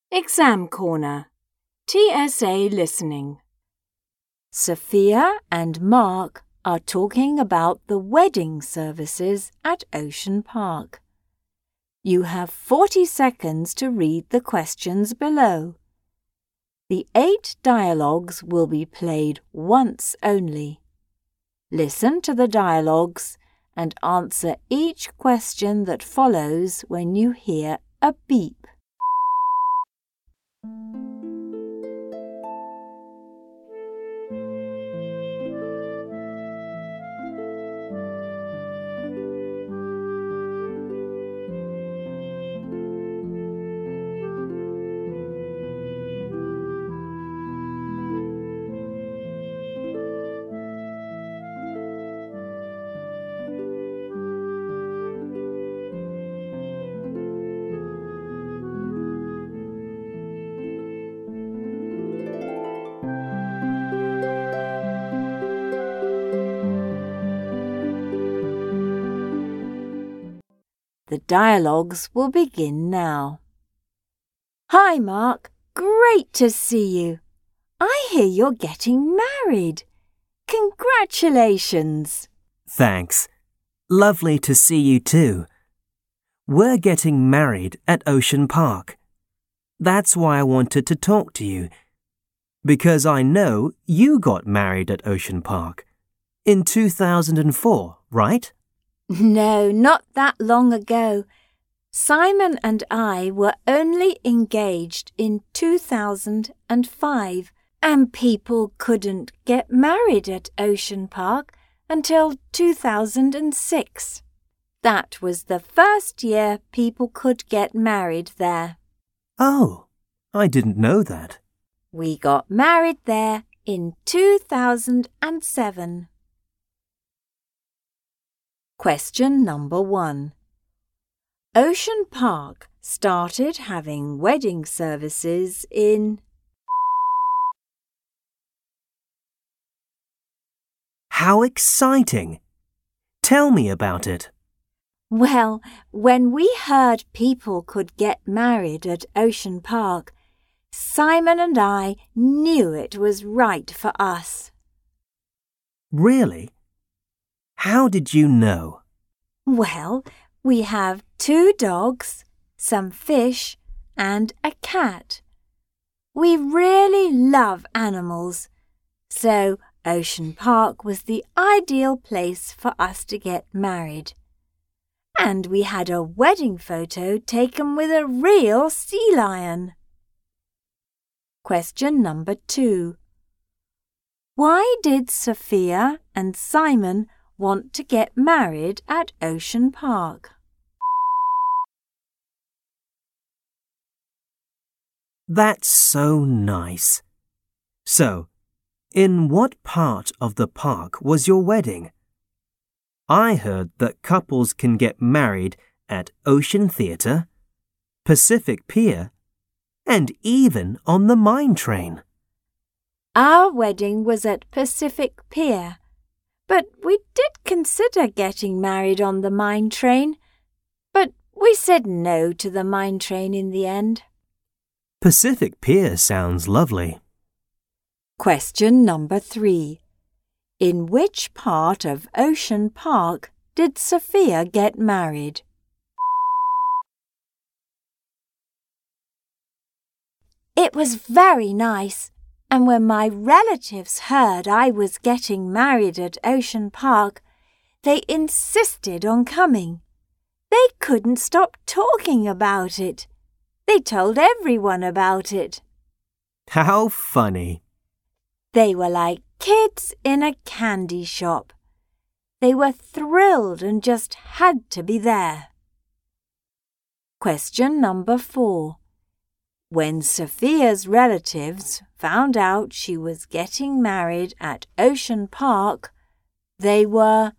Exam Corner. TSA listening. Sophia and Mark are talking about the wedding services at Ocean Park. You have 40 seconds to read the questions below. The 8 dialogues will be played once only. Listen to the dialogues and answer each question that follows when you hear a beep. The dialogues will begin now. Hi, Mark. Great to see you. I hear you're getting married. Congratulations. Thanks. Lovely to see you too. We're getting married at Ocean Park. That's why I wanted to talk to you. Because I know you got married at Ocean Park. In 2004, right? No, not that long ago. Simon and I were only engaged in 2005, and people couldn't get married at Ocean Park until 2006. That was the first year people could get married there. Oh, I didn't know that. We got married there in 2007. Question number 1. Ocean Park started having wedding services in... How exciting! Tell me about it. Well, when we heard people could get married at Ocean Park, Simon and I knew it was right for us. Really? How did you know? Well, we have 2 dogs, some fish, and a cat. We really love animals, so Ocean Park was the ideal place for us to get married. And we had a wedding photo taken with a real sea lion. Question number 2. Why did Sophia and Simon want to get married at Ocean Park? That's so nice. So, in what part of the park was your wedding? I heard that couples can get married at Ocean Theatre, Pacific Pier, and even on the mine train. Our wedding was at Pacific Pier, but we did consider getting married on the mine train, but we said no to the mine train in the end. Pacific Pier sounds lovely. Question number 3. In which part of Ocean Park did Sophia get married? It was very nice, and when my relatives heard I was getting married at Ocean Park, they insisted on coming. They couldn't stop talking about it. They told everyone about it. How funny. They were like kids in a candy shop. They were thrilled and just had to be there. Question number 4. When Sophia's relatives found out she was getting married at Ocean Park, they were...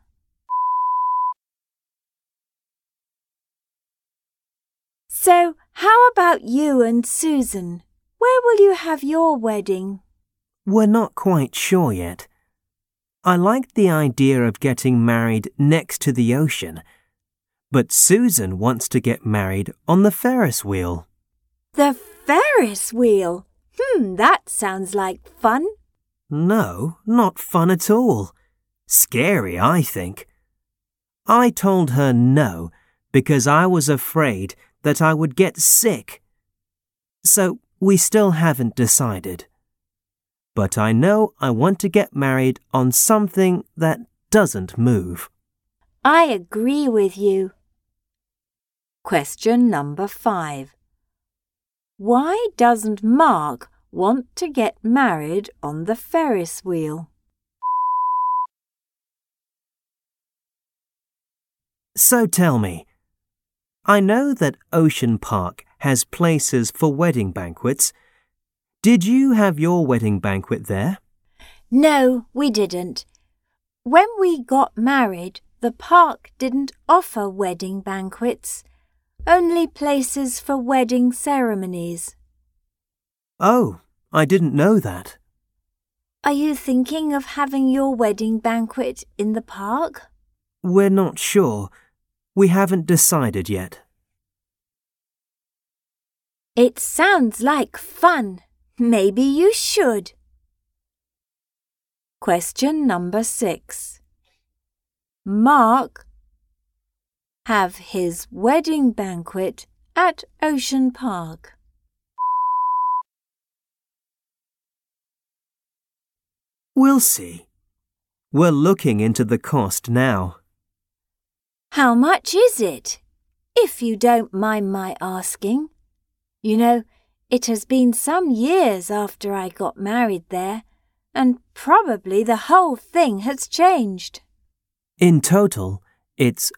So, how about you and Susan? Where will you have your wedding? We're not quite sure yet. I like the idea of getting married next to the ocean, but Susan wants to get married on the Ferris wheel. The Ferris wheel. That sounds like fun. No, not fun at all. Scary, I think. I told her no because I was afraid that I would get sick. So we still haven't decided. But I know I want to get married on something that doesn't move. I agree with you. Question number 5. Why doesn't Mark want to get married on the Ferris wheel? So tell me, I know that Ocean Park has places for wedding banquets. Did you have your wedding banquet there? No, we didn't. When we got married, the park didn't offer wedding banquets, only places for wedding ceremonies. Oh, I didn't know that. Are you thinking of having your wedding banquet in the park? We're not sure. We haven't decided yet. It sounds like fun. Maybe you should. Question number 6. Mark have his wedding banquet at Ocean Park. We'll see. We're looking into the cost now. How much is it, if you don't mind my asking? You know, it has been some years after I got married there, and probably the whole thing has changed. In total, it's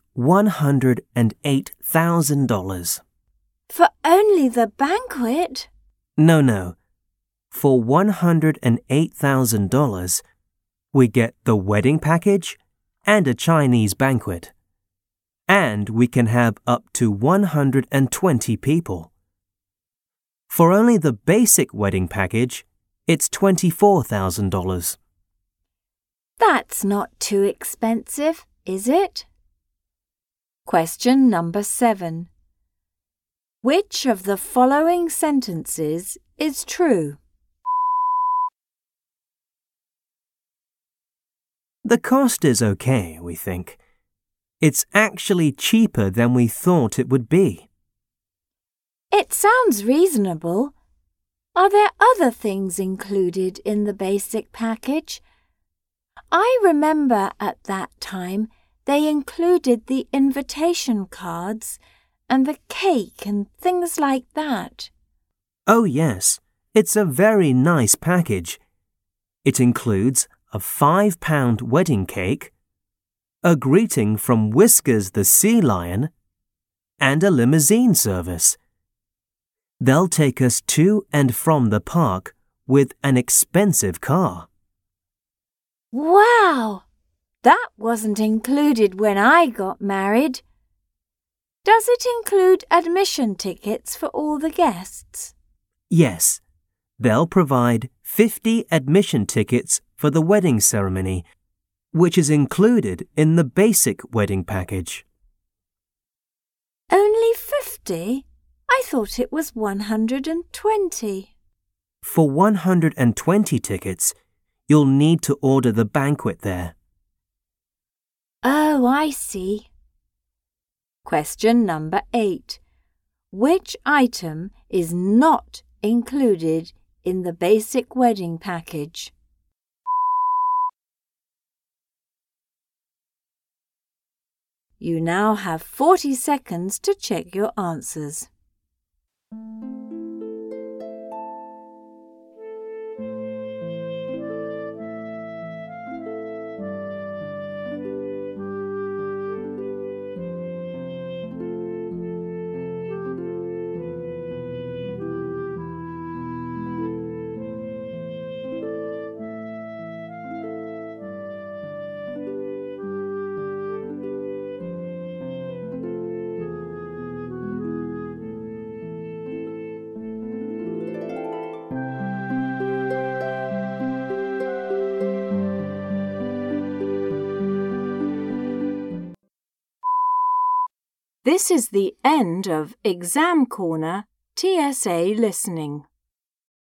$108,000. For only the banquet? No. For $108,000, we get the wedding package and a Chinese banquet. And we can have up to 120 people. For only the basic wedding package, it's $24,000. That's not too expensive, is it? Question number 7. Which of the following sentences is true? The cost is okay, we think. It's actually cheaper than we thought it would be. It sounds reasonable. Are there other things included in the basic package? I remember at that time they included the invitation cards and the cake and things like that. Oh yes, it's a very nice package. It includes a £5 wedding cake, a greeting from Whiskers the sea lion, and a limousine service. They'll take us to and from the park with an expensive car. Wow! That wasn't included when I got married. Does it include admission tickets for all the guests? Yes, they'll provide 50 admission tickets for the wedding ceremony, which is included in the basic wedding package. Only 50? I thought it was 120. For 120 tickets, you'll need to order the banquet there. Oh, I see. Question number 8. Which item is not included in the basic wedding package? You now have 40 seconds to check your answers. This is the end of Exam Corner TSA listening.